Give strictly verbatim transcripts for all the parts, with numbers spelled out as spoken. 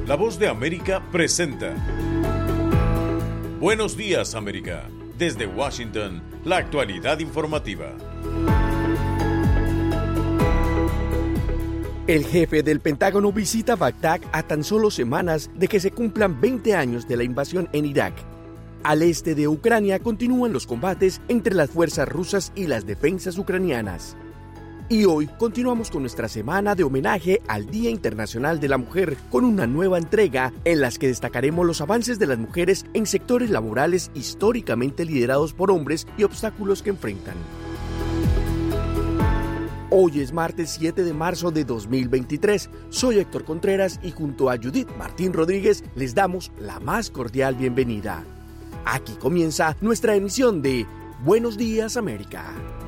La Voz de América presenta Buenos Días, América. Desde Washington, la actualidad informativa. El jefe del Pentágono visita Bagdad a tan solo semanas de que se cumplan veinte años de la invasión en Irak. Al este de Ucrania continúan los combates entre las fuerzas rusas y las defensas ucranianas. Y hoy continuamos con nuestra semana de homenaje al Día Internacional de la Mujer con una nueva entrega en las que destacaremos los avances de las mujeres en sectores laborales históricamente liderados por hombres y obstáculos que enfrentan. Hoy es martes siete de marzo de dos mil veintitrés. Soy Héctor Contreras y junto a Judith Martín Rodríguez les damos la más cordial bienvenida. Aquí comienza nuestra emisión de Buenos Días, América.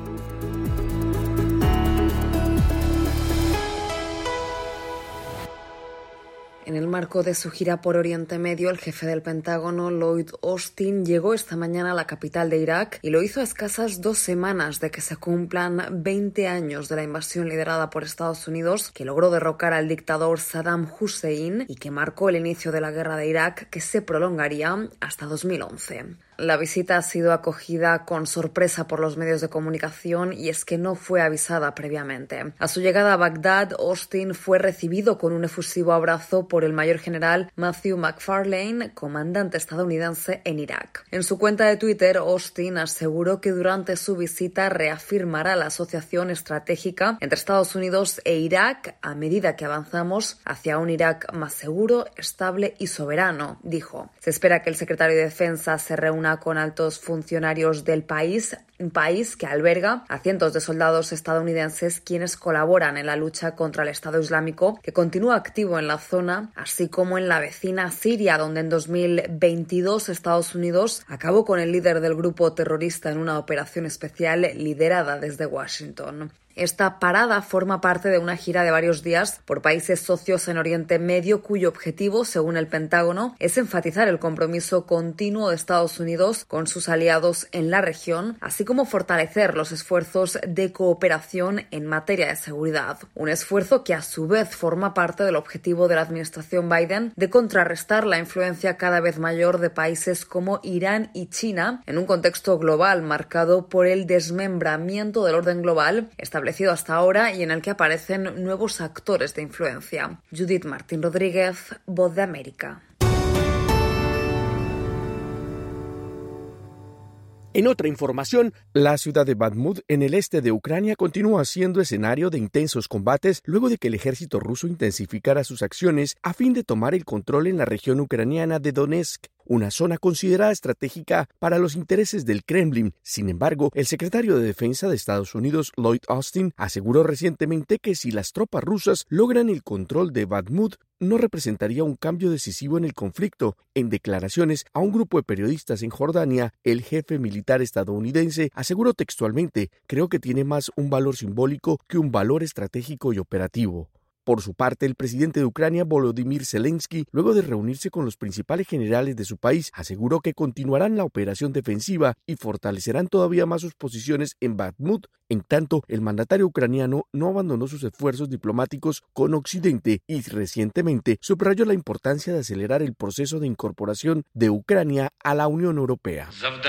En el marco de su gira por Oriente Medio, el jefe del Pentágono, Lloyd Austin, llegó esta mañana a la capital de Irak y lo hizo a escasas dos semanas de que se cumplan veinte años de la invasión liderada por Estados Unidos, que logró derrocar al dictador Saddam Hussein y que marcó el inicio de la guerra de Irak, que se prolongaría hasta dos mil once. La visita ha sido acogida con sorpresa por los medios de comunicación y es que no fue avisada previamente. A su llegada a Bagdad, Austin fue recibido con un efusivo abrazo por el mayor general Matthew McFarlane, comandante estadounidense en Irak. En su cuenta de Twitter, Austin aseguró que durante su visita reafirmará la asociación estratégica entre Estados Unidos e Irak a medida que avanzamos hacia un Irak más seguro, estable y soberano, dijo. Se espera que el secretario de Defensa se reúna con altos funcionarios del país, un país que alberga a cientos de soldados estadounidenses quienes colaboran en la lucha contra el Estado Islámico, que continúa activo en la zona, así como en la vecina Siria, donde en dos mil veintidós Estados Unidos acabó con el líder del grupo terrorista en una operación especial liderada desde Washington. Esta parada forma parte de una gira de varios días por países socios en Oriente Medio cuyo objetivo, según el Pentágono, es enfatizar el compromiso continuo de Estados Unidos con sus aliados en la región, así como fortalecer los esfuerzos de cooperación en materia de seguridad. Un esfuerzo que a su vez forma parte del objetivo de la administración Biden de contrarrestar la influencia cada vez mayor de países como Irán y China en un contexto global marcado por el desmembramiento del orden global establecido establecido hasta ahora y en el que aparecen nuevos actores de influencia. Judith Martín Rodríguez, Voz de América. En otra información, la ciudad de Bakhmut, en el este de Ucrania, continúa siendo escenario de intensos combates luego de que el ejército ruso intensificara sus acciones a fin de tomar el control en la región ucraniana de Donetsk, una zona considerada estratégica para los intereses del Kremlin. Sin embargo, el secretario de Defensa de Estados Unidos, Lloyd Austin, aseguró recientemente que si las tropas rusas logran el control de Bakhmut, no representaría un cambio decisivo en el conflicto. En declaraciones a un grupo de periodistas en Jordania, el jefe militar estadounidense aseguró textualmente: «Creo que tiene más un valor simbólico que un valor estratégico y operativo». Por su parte, el presidente de Ucrania, Volodymyr Zelensky, luego de reunirse con los principales generales de su país, aseguró que continuarán la operación defensiva y fortalecerán todavía más sus posiciones en Bakhmut. En tanto, el mandatario ucraniano no abandonó sus esfuerzos diplomáticos con Occidente y recientemente subrayó la importancia de acelerar el proceso de incorporación de Ucrania a la Unión Europea.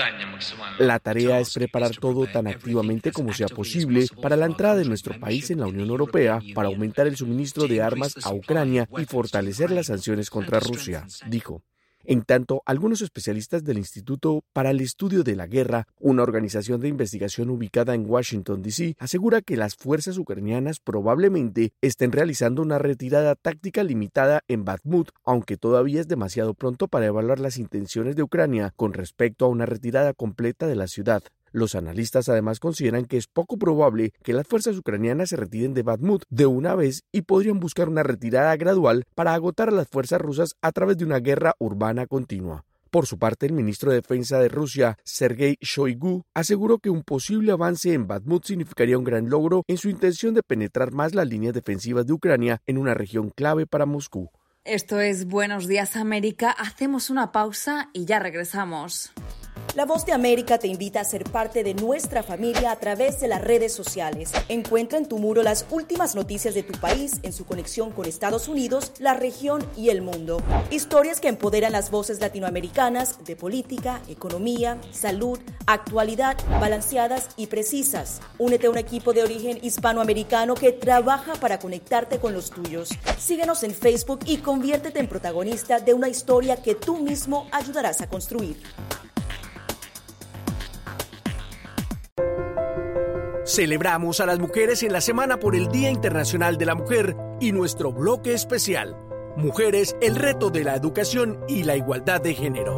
La tarea es preparar todo tan activamente como sea posible para la entrada de nuestro país en la Unión Europea, para aumentar el suministro de armas a Ucrania y fortalecer las sanciones contra Rusia, dijo. En tanto, algunos especialistas del Instituto para el Estudio de la Guerra, una organización de investigación ubicada en Washington, D C, asegura que las fuerzas ucranianas probablemente estén realizando una retirada táctica limitada en Bakhmut, aunque todavía es demasiado pronto para evaluar las intenciones de Ucrania con respecto a una retirada completa de la ciudad. Los analistas además consideran que es poco probable que las fuerzas ucranianas se retiren de Bakhmut de una vez y podrían buscar una retirada gradual para agotar a las fuerzas rusas a través de una guerra urbana continua. Por su parte, el ministro de Defensa de Rusia, Sergei Shoigu, aseguró que un posible avance en Bakhmut significaría un gran logro en su intención de penetrar más las líneas defensivas de Ucrania en una región clave para Moscú. Esto es Buenos Días, América. Hacemos una pausa y ya regresamos. La Voz de América te invita a ser parte de nuestra familia a través de las redes sociales. Encuentra en tu muro las últimas noticias de tu país en su conexión con Estados Unidos, la región y el mundo. Historias que empoderan las voces latinoamericanas de política, economía, salud, actualidad, balanceadas y precisas. Únete a un equipo de origen hispanoamericano que trabaja para conectarte con los tuyos. Síguenos en Facebook y conviértete en protagonista de una historia que tú mismo ayudarás a construir. Celebramos a las mujeres en la semana por el Día Internacional de la Mujer y nuestro bloque especial, Mujeres, el reto de la educación y la igualdad de género.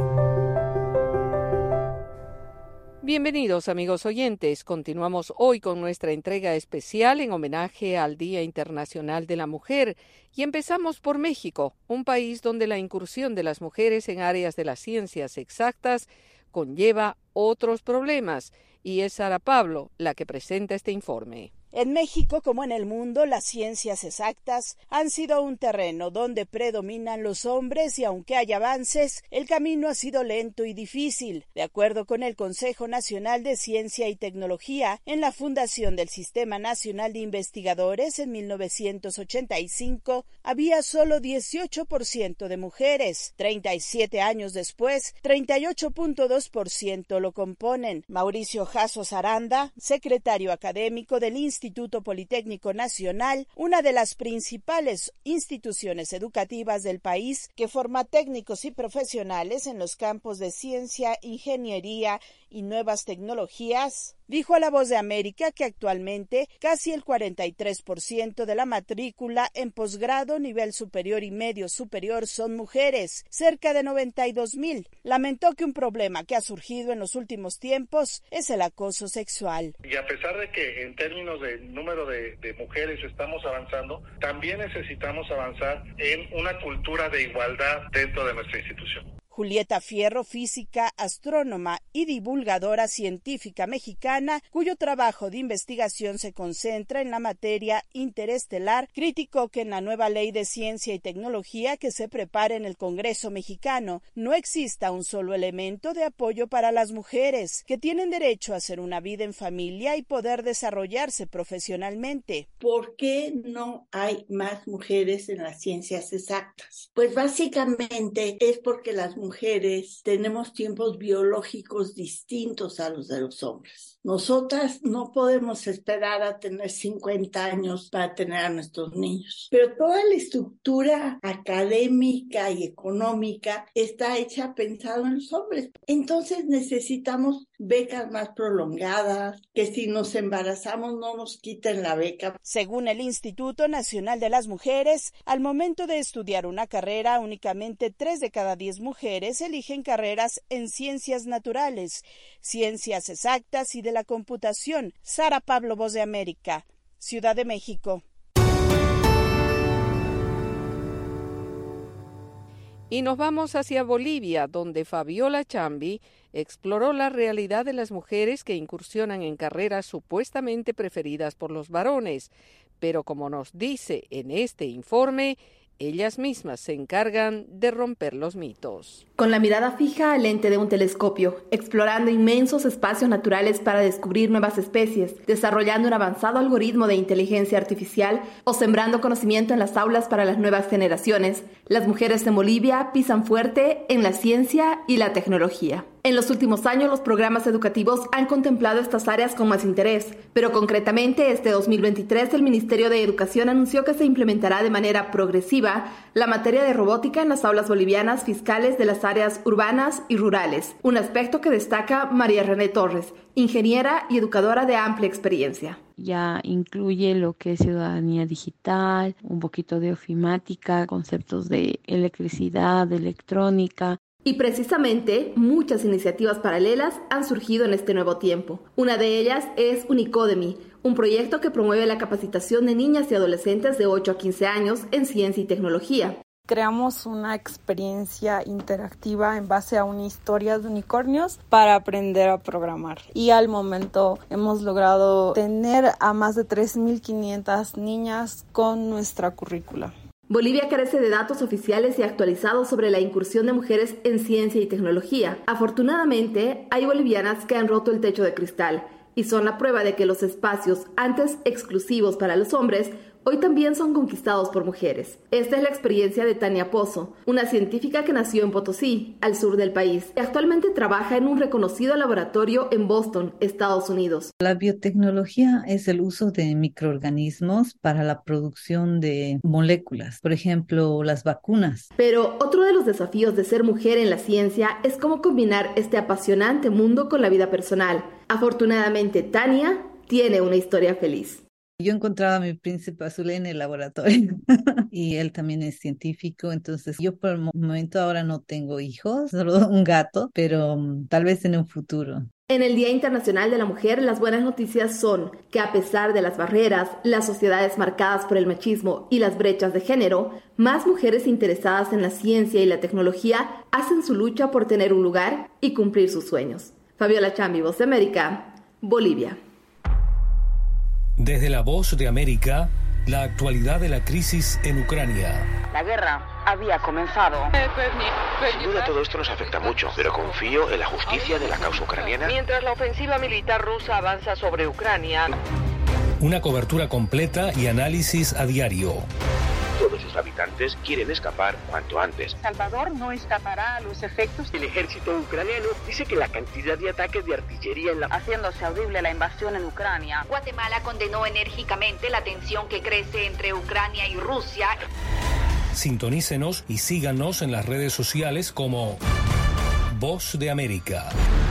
Bienvenidos amigos oyentes, continuamos hoy con nuestra entrega especial en homenaje al Día Internacional de la Mujer y empezamos por México, un país donde la incursión de las mujeres en áreas de las ciencias exactas conlleva otros problemas y es Sara Pablo la que presenta este informe. En México, como en el mundo, las ciencias exactas han sido un terreno donde predominan los hombres y aunque hay avances, el camino ha sido lento y difícil. De acuerdo con el Consejo Nacional de Ciencia y Tecnología, en la fundación del Sistema Nacional de Investigadores en mil novecientos ochenta y cinco, había solo dieciocho por ciento de mujeres. treinta y siete años después, treinta y ocho punto dos por ciento lo componen. Mauricio Jasos Aranda, secretario académico del Instituto Instituto Politécnico Nacional, una de las principales instituciones educativas del país que forma técnicos y profesionales en los campos de ciencia, ingeniería y nuevas tecnologías, dijo a La Voz de América que actualmente casi el cuarenta y tres por ciento de la matrícula en posgrado, nivel superior y medio superior son mujeres, cerca de noventa y dos mil. Lamentó que un problema que ha surgido en los últimos tiempos es el acoso sexual. Y a pesar de que en términos de número de, de mujeres estamos avanzando, también necesitamos avanzar en una cultura de igualdad dentro de nuestra institución. Julieta Fierro, física, astrónoma y divulgadora científica mexicana, cuyo trabajo de investigación se concentra en la materia interestelar, criticó que en la nueva Ley de Ciencia y Tecnología que se prepara en el Congreso mexicano no exista un solo elemento de apoyo para las mujeres, que tienen derecho a hacer una vida en familia y poder desarrollarse profesionalmente. ¿Por qué no hay más mujeres en las ciencias exactas? Pues básicamente es porque las mujeres mujeres tenemos tiempos biológicos distintos a los de los hombres. Nosotras no podemos esperar a tener cincuenta años para tener a nuestros niños, pero toda la estructura académica y económica está hecha pensado en los hombres. Entonces necesitamos becas más prolongadas, que si nos embarazamos no nos quiten la beca. Según el Instituto Nacional de las Mujeres, al momento de estudiar una carrera, únicamente tres de cada diez mujeres eligen carreras en ciencias naturales, ciencias exactas y de la computación. Sara Pablo, Voz de América, Ciudad de México. Y nos vamos hacia Bolivia, donde Fabiola Chambi exploró la realidad de las mujeres que incursionan en carreras supuestamente preferidas por los varones. Pero como nos dice en este informe, ellas mismas se encargan de romper los mitos. Con la mirada fija al lente de un telescopio, explorando inmensos espacios naturales para descubrir nuevas especies, desarrollando un avanzado algoritmo de inteligencia artificial o sembrando conocimiento en las aulas para las nuevas generaciones, las mujeres en Bolivia pisan fuerte en la ciencia y la tecnología. En los últimos años, los programas educativos han contemplado estas áreas con más interés, pero concretamente este dos mil veintitrés el Ministerio de Educación anunció que se implementará de manera progresiva la materia de robótica en las aulas bolivianas fiscales de las áreas urbanas y rurales, un aspecto que destaca María René Torres, ingeniera y educadora de amplia experiencia. Ya incluye lo que es ciudadanía digital, un poquito de ofimática, conceptos de electricidad, de electrónica. Y precisamente muchas iniciativas paralelas han surgido en este nuevo tiempo. Una de ellas es Unicodemy, un proyecto que promueve la capacitación de niñas y adolescentes de ocho a quince años en ciencia y tecnología. Creamos una experiencia interactiva en base a una historia de unicornios para aprender a programar. Y al momento hemos logrado tener a más de tres mil quinientas niñas con nuestra currícula. Bolivia carece de datos oficiales y actualizados sobre la incursión de mujeres en ciencia y tecnología. Afortunadamente, hay bolivianas que han roto el techo de cristal y son la prueba de que los espacios antes exclusivos para los hombres hoy también son conquistados por mujeres. Esta es la experiencia de Tania Pozo, una científica que nació en Potosí, al sur del país, y actualmente trabaja en un reconocido laboratorio en Boston, Estados Unidos. La biotecnología es el uso de microorganismos para la producción de moléculas, por ejemplo, las vacunas. Pero otro de los desafíos de ser mujer en la ciencia es cómo combinar este apasionante mundo con la vida personal. Afortunadamente, Tania tiene una historia feliz. Yo encontraba a mi príncipe azul en el laboratorio y él también es científico, entonces yo por el momento ahora no tengo hijos, solo un gato, pero um, tal vez en un futuro. En el Día Internacional de la Mujer, las buenas noticias son que a pesar de las barreras, las sociedades marcadas por el machismo y las brechas de género, más mujeres interesadas en la ciencia y la tecnología hacen su lucha por tener un lugar y cumplir sus sueños. Fabiola Chambi, Voz de América, Bolivia. Desde la Voz de América, la actualidad de la crisis en Ucrania. La guerra había comenzado. Sin duda todo esto nos afecta mucho, pero confío en la justicia de la causa ucraniana. Mientras la ofensiva militar rusa avanza sobre Ucrania. Una cobertura completa y análisis a diario. Todos sus habitantes quieren escapar cuanto antes. Salvador no escapará a los efectos. El ejército ucraniano dice que la cantidad de ataques de artillería en la... haciéndose audible la invasión en Ucrania. Guatemala condenó enérgicamente la tensión que crece entre Ucrania y Rusia. Sintonícenos y síganos en las redes sociales como Voz de América.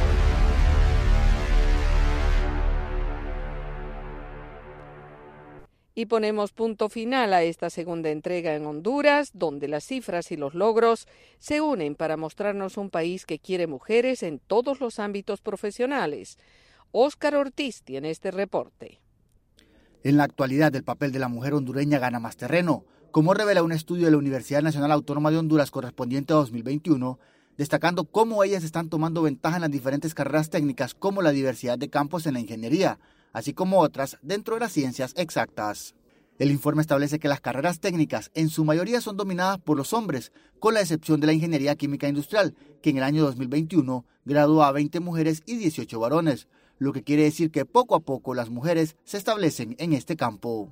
Y ponemos punto final a esta segunda entrega en Honduras, donde las cifras y los logros se unen para mostrarnos un país que quiere mujeres en todos los ámbitos profesionales. Óscar Ortiz tiene este reporte. En la actualidad, el papel de la mujer hondureña gana más terreno, como revela un estudio de la Universidad Nacional Autónoma de Honduras correspondiente a dos mil veintiuno, destacando cómo ellas están tomando ventaja en las diferentes carreras técnicas, como la diversidad de campos en la ingeniería, así como otras dentro de las ciencias exactas. El informe establece que las carreras técnicas en su mayoría son dominadas por los hombres, con la excepción de la ingeniería química industrial, que en el año dos mil veintiuno graduó a veinte mujeres y dieciocho varones, lo que quiere decir que poco a poco las mujeres se establecen en este campo.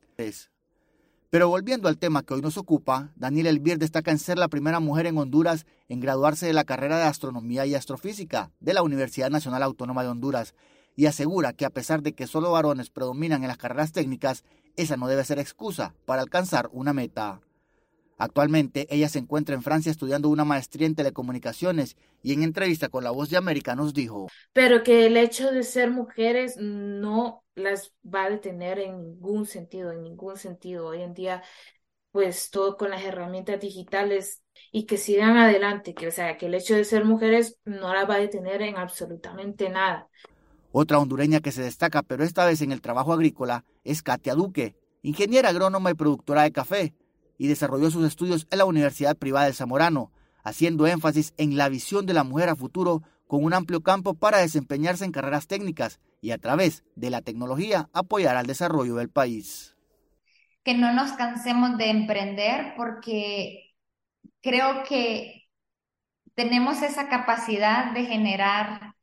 Pero volviendo al tema que hoy nos ocupa, Daniela Elvier destaca en ser la primera mujer en Honduras en graduarse de la carrera de Astronomía y Astrofísica de la Universidad Nacional Autónoma de Honduras, y asegura que a pesar de que solo varones predominan en las carreras técnicas, esa no debe ser excusa para alcanzar una meta. Actualmente, ella se encuentra en Francia estudiando una maestría en telecomunicaciones y en entrevista con La Voz de América nos dijo: pero que el hecho de ser mujeres no las va a detener en ningún sentido, en ningún sentido. Hoy en día, pues todo con las herramientas digitales, y que sigan adelante, que o sea, que el hecho de ser mujeres no las va a detener en absolutamente nada. Otra hondureña que se destaca, pero esta vez en el trabajo agrícola, es Katia Duque, ingeniera agrónoma y productora de café, y desarrolló sus estudios en la Universidad Privada del Zamorano, haciendo énfasis en la visión de la mujer a futuro con un amplio campo para desempeñarse en carreras técnicas y a través de la tecnología apoyar al desarrollo del país. Que no nos cansemos de emprender, porque creo que tenemos esa capacidad de generar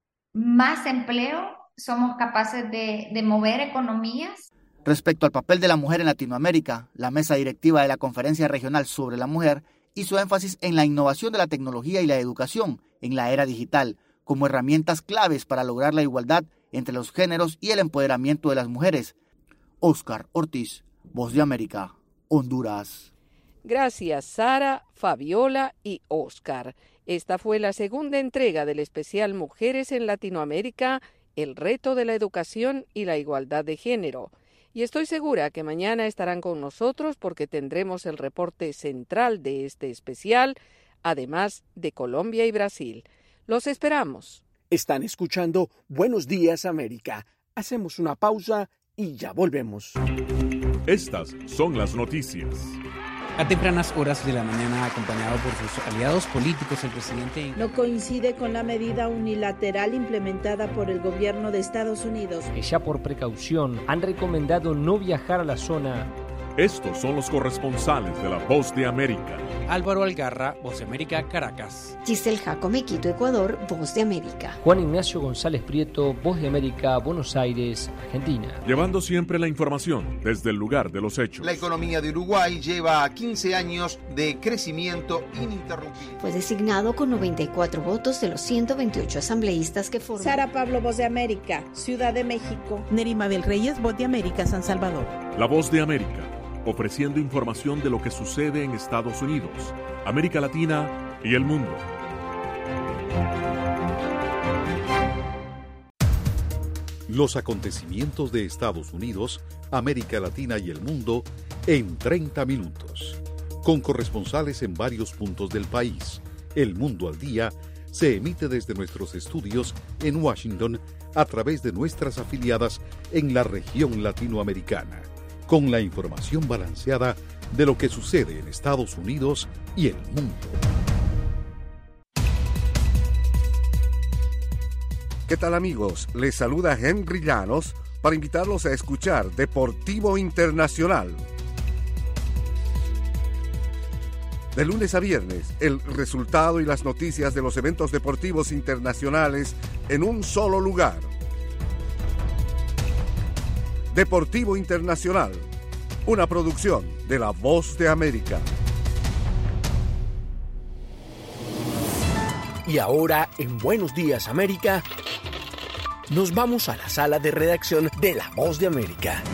más empleo, somos capaces de, de mover economías. Respecto al papel de la mujer en Latinoamérica, la mesa directiva de la Conferencia Regional sobre la Mujer hizo énfasis en la innovación de la tecnología y la educación en la era digital como herramientas claves para lograr la igualdad entre los géneros y el empoderamiento de las mujeres. Óscar Ortiz, Voz de América, Honduras. Gracias, Sara, Fabiola y Óscar. Esta fue la segunda entrega del especial Mujeres en Latinoamérica, el reto de la educación y la igualdad de género. Y estoy segura que mañana estarán con nosotros porque tendremos el reporte central de este especial, además de Colombia y Brasil. Los esperamos. Están escuchando Buenos Días América. Hacemos una pausa y ya volvemos. Estas son las noticias. A tempranas horas de la mañana, acompañado por sus aliados políticos, el presidente... No coincide con la medida unilateral implementada por el gobierno de Estados Unidos. Que ya por precaución han recomendado no viajar a la zona Estos son los corresponsales de La Voz de América. Álvaro Algarra, Voz de América, Caracas. Giselle Jacome, Quito, Ecuador, Voz de América. Juan Ignacio González Prieto, Voz de América, Buenos Aires, Argentina. Llevando siempre la información desde el lugar de los hechos. La economía de Uruguay lleva quince años de crecimiento ininterrumpido. Fue designado con noventa y cuatro votos de los ciento veintiocho asambleístas que forman. Sara Pablo, Voz de América, Ciudad de México. Neri Mabel Reyes, Voz de América, San Salvador. La Voz de América, ofreciendo información de lo que sucede en Estados Unidos, América Latina y el mundo. Los acontecimientos de Estados Unidos, América Latina y el mundo en treinta minutos. Con corresponsales en varios puntos del país. El Mundo al Día se emite desde nuestros estudios en Washington a través de nuestras afiliadas en la región latinoamericana, con la información balanceada de lo que sucede en Estados Unidos y el mundo. ¿Qué tal, amigos? Les saluda Henry Llanos para invitarlos a escuchar Deportivo Internacional. De lunes a viernes, el resultado y las noticias de los eventos deportivos internacionales en un solo lugar. Deportivo Internacional, una producción de La Voz de América. Y ahora, en Buenos Días América, nos vamos a la sala de redacción de La Voz de América.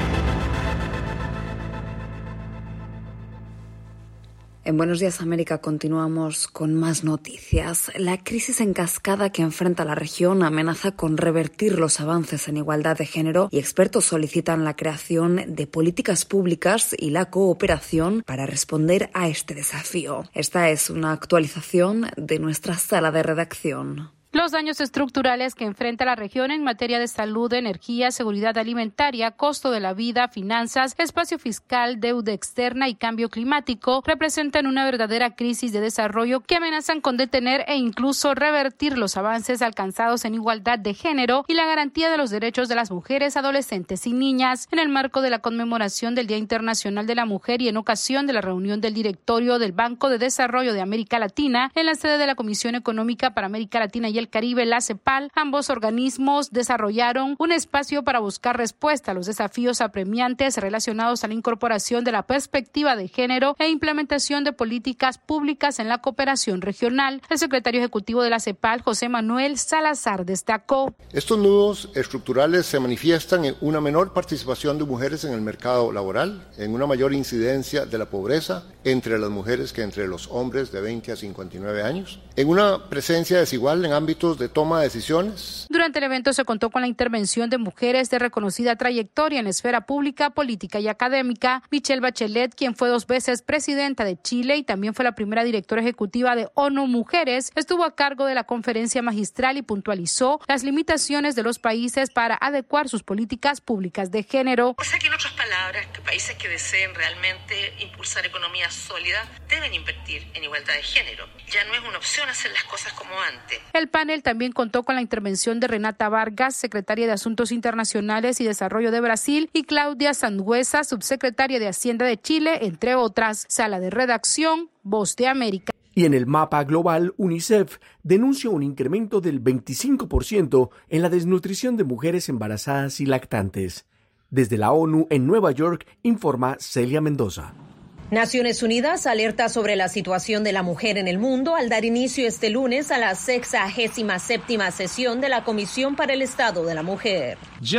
En Buenos Días América continuamos con más noticias. La crisis en cascada que enfrenta la región amenaza con revertir los avances en igualdad de género y expertos solicitan la creación de políticas públicas y la cooperación para responder a este desafío. Esta es una actualización de nuestra sala de redacción. Los daños estructurales que enfrenta la región en materia de salud, energía, seguridad alimentaria, costo de la vida, finanzas, espacio fiscal, deuda externa y cambio climático representan una verdadera crisis de desarrollo que amenazan con detener e incluso revertir los avances alcanzados en igualdad de género y la garantía de los derechos de las mujeres, adolescentes y niñas. En el marco de la conmemoración del Día Internacional de la Mujer y en ocasión de la reunión del directorio del Banco de Desarrollo de América Latina en la sede de la Comisión Económica para América Latina y el Caribe, la CEPAL, ambos organismos desarrollaron un espacio para buscar respuesta a los desafíos apremiantes relacionados a la incorporación de la perspectiva de género e implementación de políticas públicas en la cooperación regional. El secretario ejecutivo de la CEPAL, José Manuel Salazar, destacó: estos nudos estructurales se manifiestan en una menor participación de mujeres en el mercado laboral, en una mayor incidencia de la pobreza entre las mujeres que entre los hombres de veinte a cincuenta y nueve años, en una presencia desigual en ámbitos de toma de decisiones. Durante el evento se contó con la intervención de mujeres de reconocida trayectoria en esfera pública, política y académica. Michelle Bachelet, quien fue dos veces presidenta de Chile y también fue la primera directora ejecutiva de ONU Mujeres, estuvo a cargo de la conferencia magistral y puntualizó las limitaciones de los países para adecuar sus políticas públicas de género. O sea que en otras palabras, que países que deseen realmente impulsar economías sólidas deben invertir en igualdad de género. Ya no es una opción hacer las cosas como antes. El panel también contó con la intervención de Renata Vargas, secretaria de Asuntos Internacionales y Desarrollo de Brasil, y Claudia Sangüesa, subsecretaria de Hacienda de Chile, entre otras. Sala de redacción, Voz de América. Y en el mapa global, UNICEF denuncia un incremento del veinticinco por ciento en la desnutrición de mujeres embarazadas y lactantes. Desde la ONU en Nueva York, informa Celia Mendoza. Naciones Unidas alerta sobre la situación de la mujer en el mundo al dar inicio este lunes a la sexagésima séptima sesión de la Comisión para el Estado de la Mujer.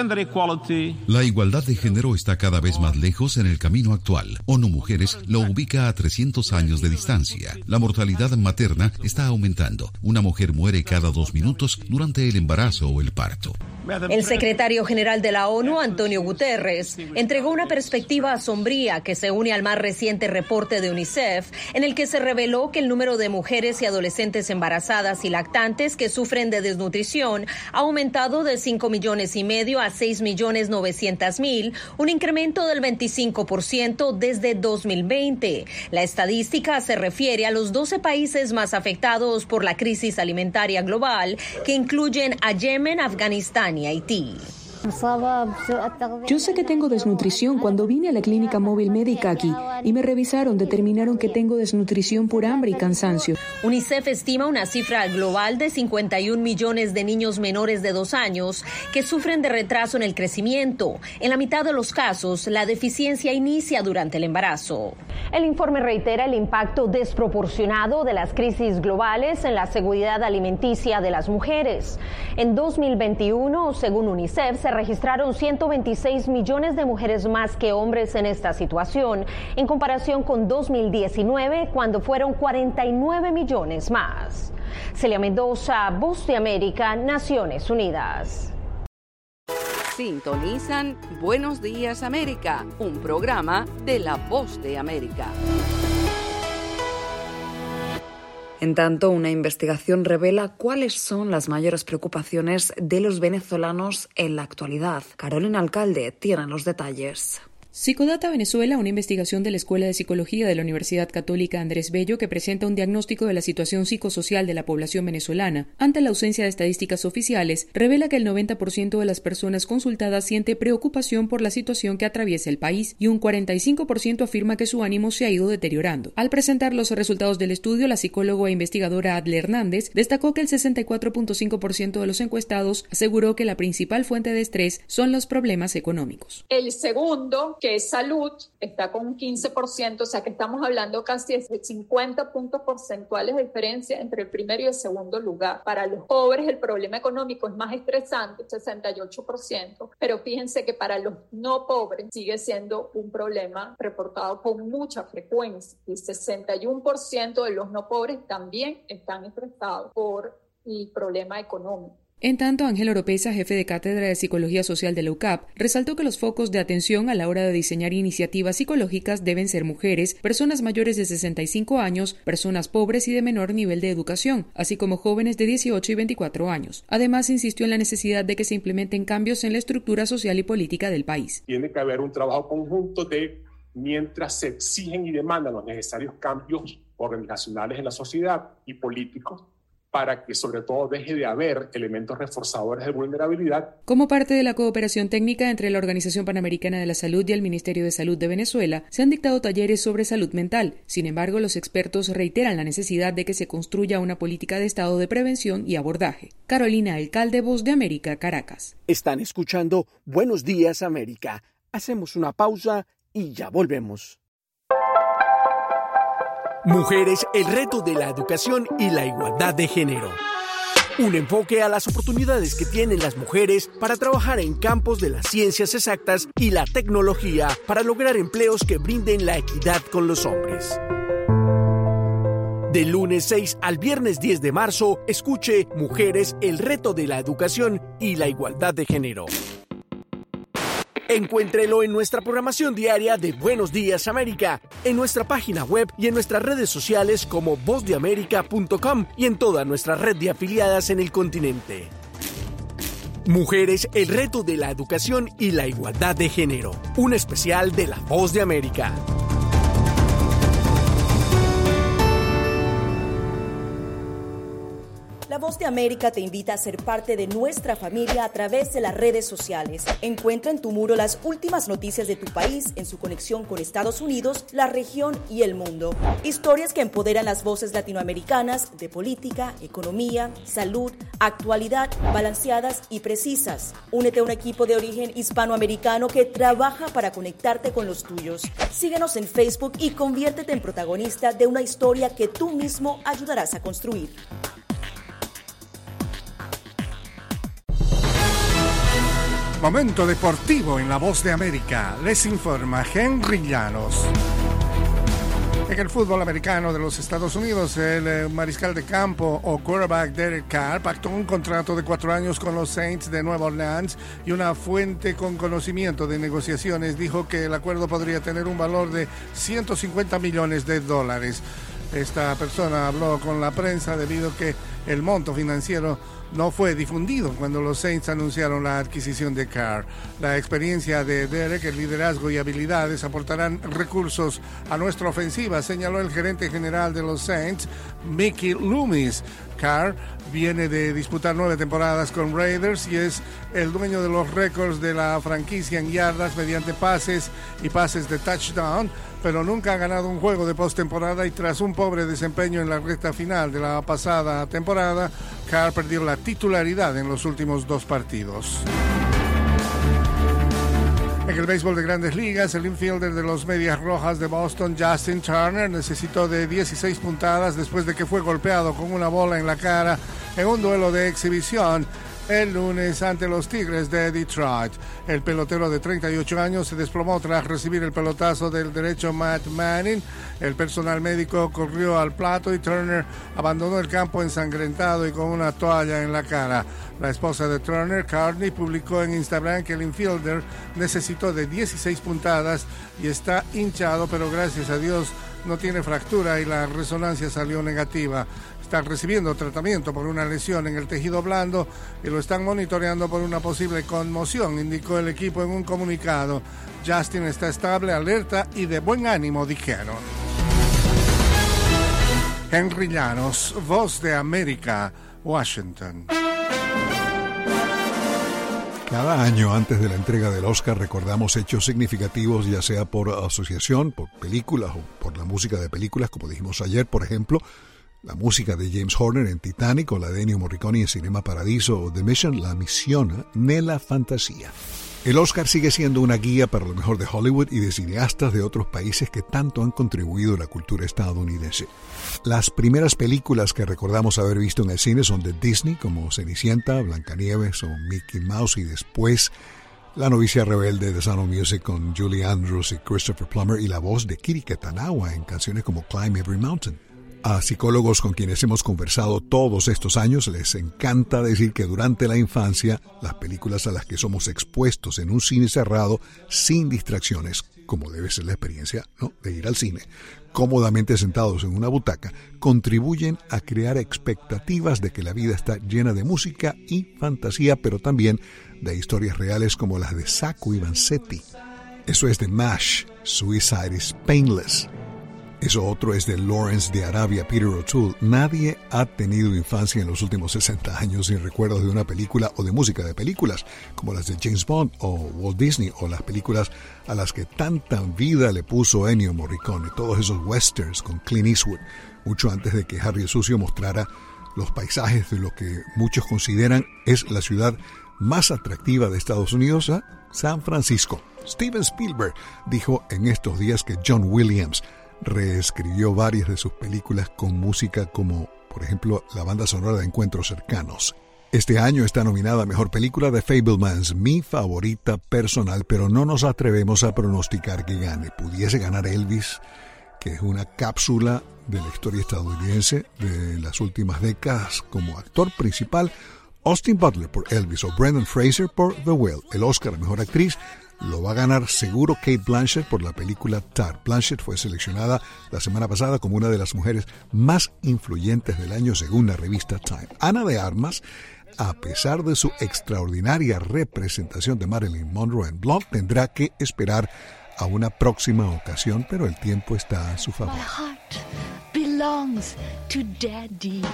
La igualdad de género está cada vez más lejos en el camino actual. ONU Mujeres lo ubica a trescientos años de distancia. La mortalidad materna está aumentando. Una mujer muere cada dos minutos durante el embarazo o el parto. El secretario general de la ONU, Antonio Guterres, entregó una perspectiva sombría que se une al más reciente reporte de UNICEF, en el que se reveló que el número de mujeres y adolescentes embarazadas y lactantes que sufren de desnutrición ha aumentado de cinco millones y medio a seis millones novecientos mil, un incremento del veinticinco por ciento desde dos mil veinte. La estadística se refiere a los doce países más afectados por la crisis alimentaria global, que incluyen a Yemen, Afganistán y Haití. Yo sé que tengo desnutrición. Cuando vine a la clínica móvil médica aquí y me revisaron, determinaron que tengo desnutrición por hambre y cansancio. UNICEF estima una cifra global de cincuenta y un millones de niños menores de dos años que sufren de retraso en el crecimiento. En la mitad de los casos, la deficiencia inicia durante el embarazo. El informe reitera el impacto desproporcionado de las crisis globales en la seguridad alimenticia de las mujeres. En dos mil veintiuno, según UNICEF, se registraron ciento veintiséis millones de mujeres más que hombres en esta situación, en comparación con dos mil diecinueve, cuando fueron cuarenta y nueve millones más. Celia Mendoza, Voz de América, Naciones Unidas. Sintonizan Buenos Días América, un programa de La Voz de América. En tanto, una investigación revela cuáles son las mayores preocupaciones de los venezolanos en la actualidad. Carolina Alcalde tiene los detalles. Psicodata Venezuela, una investigación de la Escuela de Psicología de la Universidad Católica Andrés Bello que presenta un diagnóstico de la situación psicosocial de la población venezolana ante la ausencia de estadísticas oficiales, revela que el noventa por ciento de las personas consultadas siente preocupación por la situación que atraviesa el país y un cuarenta y cinco por ciento afirma que su ánimo se ha ido deteriorando. Al presentar los resultados del estudio, la psicóloga e investigadora Adle Hernández destacó que el sesenta y cuatro punto cinco por ciento de los encuestados aseguró que la principal fuente de estrés son los problemas económicos. El segundo, que es salud, está con un quince por ciento, o sea que estamos hablando casi de cincuenta puntos porcentuales de diferencia entre el primero y el segundo lugar. Para los pobres el problema económico es más estresante, sesenta y ocho por ciento, pero fíjense que para los no pobres sigue siendo un problema reportado con mucha frecuencia y sesenta y uno por ciento de los no pobres también están estresados por el problema económico. En tanto, Ángel Oropesa, jefe de Cátedra de Psicología Social de la U C A P, resaltó que los focos de atención a la hora de diseñar iniciativas psicológicas deben ser mujeres, personas mayores de sesenta y cinco años, personas pobres y de menor nivel de educación, así como jóvenes de dieciocho y veinticuatro años. Además, insistió en la necesidad de que se implementen cambios en la estructura social y política del país. Tiene que haber un trabajo conjunto de, mientras se exigen y demandan los necesarios cambios organizacionales en la sociedad y políticos, para que sobre todo deje de haber elementos reforzadores de vulnerabilidad. Como parte de la cooperación técnica entre la Organización Panamericana de la Salud y el Ministerio de Salud de Venezuela, se han dictado talleres sobre salud mental. Sin embargo, los expertos reiteran la necesidad de que se construya una política de Estado de prevención y abordaje. Carolina Alcalde, Voz de América, Caracas. Están escuchando Buenos Días América. Hacemos una pausa y ya volvemos. Mujeres, el reto de la educación y la igualdad de género. Un enfoque a las oportunidades que tienen las mujeres para trabajar en campos de las ciencias exactas y la tecnología para lograr empleos que brinden la equidad con los hombres. Del lunes seis al viernes diez de marzo, escuche Mujeres, el reto de la educación y la igualdad de género. Encuéntrelo en nuestra programación diaria de Buenos Días América, en nuestra página web y en nuestras redes sociales como voz de américa punto com y en toda nuestra red de afiliadas en el continente. Mujeres, el reto de la educación y la igualdad de género. Un especial de La Voz de América. La Voz de América te invita a ser parte de nuestra familia a través de las redes sociales. Encuentra en tu muro las últimas noticias de tu país en su conexión con Estados Unidos, la región y el mundo. Historias que empoderan las voces latinoamericanas de política, economía, salud, actualidad, balanceadas y precisas. Únete a un equipo de origen hispanoamericano que trabaja para conectarte con los tuyos. Síguenos en Facebook y conviértete en protagonista de una historia que tú mismo ayudarás a construir. Momento deportivo en La Voz de América. Les informa Henry Llanos. En el fútbol americano de los Estados Unidos, el mariscal de campo o quarterback Derek Carr pactó un contrato de cuatro años con los Saints de Nueva Orleans y una fuente con conocimiento de negociaciones dijo que el acuerdo podría tener un valor de ciento cincuenta millones de dólares. Esta persona habló con la prensa debido a que el monto financiero no fue difundido cuando los Saints anunciaron la adquisición de Carr. La experiencia de Derek, el liderazgo y habilidades aportarán recursos a nuestra ofensiva, señaló el gerente general de los Saints, Mickey Loomis. Carr Viene de disputar nueve temporadas con Raiders y es el dueño de los récords de la franquicia en yardas mediante pases y pases de touchdown, pero nunca ha ganado un juego de postemporada y tras un pobre desempeño en la recta final de la pasada temporada, Carr perdió la titularidad en los últimos dos partidos. En el béisbol de Grandes Ligas, el infielder de los Medias Rojas de Boston, Justin Turner, necesitó de dieciséis puntadas después de que fue golpeado con una bola en la cara en un duelo de exhibición el lunes ante los Tigres de Detroit. El pelotero de treinta y ocho años se desplomó tras recibir el pelotazo del derecho Matt Manning. El personal médico corrió al plato y Turner abandonó el campo ensangrentado y con una toalla en la cara. La esposa de Turner, Courtney, publicó en Instagram que el infielder necesitó de dieciséis puntadas y está hinchado, pero gracias a Dios no tiene fractura y la resonancia salió negativa. Está recibiendo tratamiento por una lesión en el tejido blando y lo están monitoreando por una posible conmoción, indicó el equipo en un comunicado. Justin está estable, alerta y de buen ánimo, dijeron. Henry Llanos, Voz de América, Washington. Cada año antes de la entrega del Oscar recordamos hechos significativos, ya sea por asociación, por películas o por la música de películas, como dijimos ayer, por ejemplo, la música de James Horner en Titanic o la de Ennio Morricone en Cinema Paradiso o The Mission, la misión nella fantasía. El Oscar sigue siendo una guía para lo mejor de Hollywood y de cineastas de otros países que tanto han contribuido a la cultura estadounidense. Las primeras películas que recordamos haber visto en el cine son de Disney, como Cenicienta, Blancanieves o Mickey Mouse, y después La novicia rebelde de Sound of Music con Julie Andrews y Christopher Plummer y la voz de Kiri Kitanawa en canciones como Climb Every Mountain. A psicólogos con quienes hemos conversado todos estos años les encanta decir que durante la infancia las películas a las que somos expuestos en un cine cerrado, sin distracciones, como debe ser la experiencia, ¿no?, de ir al cine, cómodamente sentados en una butaca, contribuyen a crear expectativas de que la vida está llena de música y fantasía, pero también de historias reales como las de Sacco y Vanzetti. Eso es de MASH, Suicide is Painless. Eso otro es de Lawrence de Arabia, Peter O'Toole. Nadie ha tenido infancia en los últimos sesenta años sin recuerdos de una película o de música de películas, como las de James Bond o Walt Disney, o las películas a las que tanta vida le puso Ennio Morricone, todos esos westerns con Clint Eastwood, mucho antes de que Harry el Sucio mostrara los paisajes de lo que muchos consideran es la ciudad más atractiva de Estados Unidos, ¿eh? San Francisco. Steven Spielberg dijo en estos días que John Williams reescribió varias de sus películas con música como, por ejemplo, la banda sonora de Encuentros Cercanos. Este año está nominada a Mejor Película The Fabelmans, mi favorita personal, pero no nos atrevemos a pronosticar que gane. Pudiese ganar Elvis, que es una cápsula de la historia estadounidense de las últimas décadas como actor principal, Austin Butler por Elvis o Brendan Fraser por The Whale. El Oscar a Mejor Actriz lo va a ganar seguro Cate Blanchett por la película Tar. Blanchett fue seleccionada la semana pasada como una de las mujeres más influyentes del año según la revista Time. Ana de Armas, a pesar de su extraordinaria representación de Marilyn Monroe en Blonde, tendrá que esperar a una próxima ocasión, pero el tiempo está a su favor. My heart belongs to Daddy.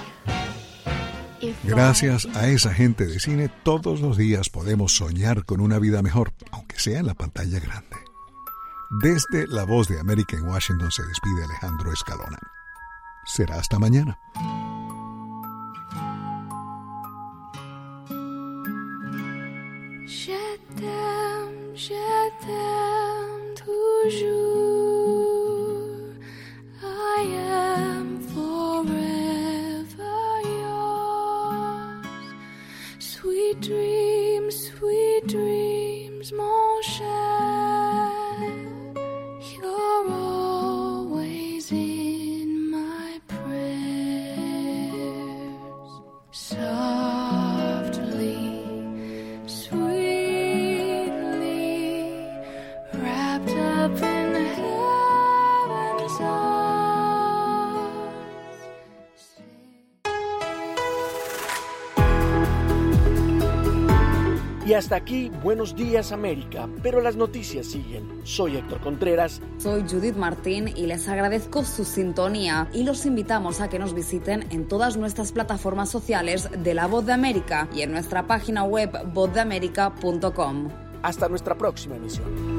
Gracias a esa gente de cine, todos los días podemos soñar con una vida mejor, aunque sea en la pantalla grande. Desde La Voz de América en Washington se despide Alejandro Escalona. Será hasta mañana. Je t'aime, je t'aime toujours. I am forever. Sweet dreams, sweet dreams, mon cher. You're always in my prayers. Y hasta aquí, Buenos Días América, pero las noticias siguen. Soy Héctor Contreras. Soy Judith Martín y les agradezco su sintonía y los invitamos a que nos visiten en todas nuestras plataformas sociales de La Voz de América y en nuestra página web voz de américa punto com. Hasta nuestra próxima emisión.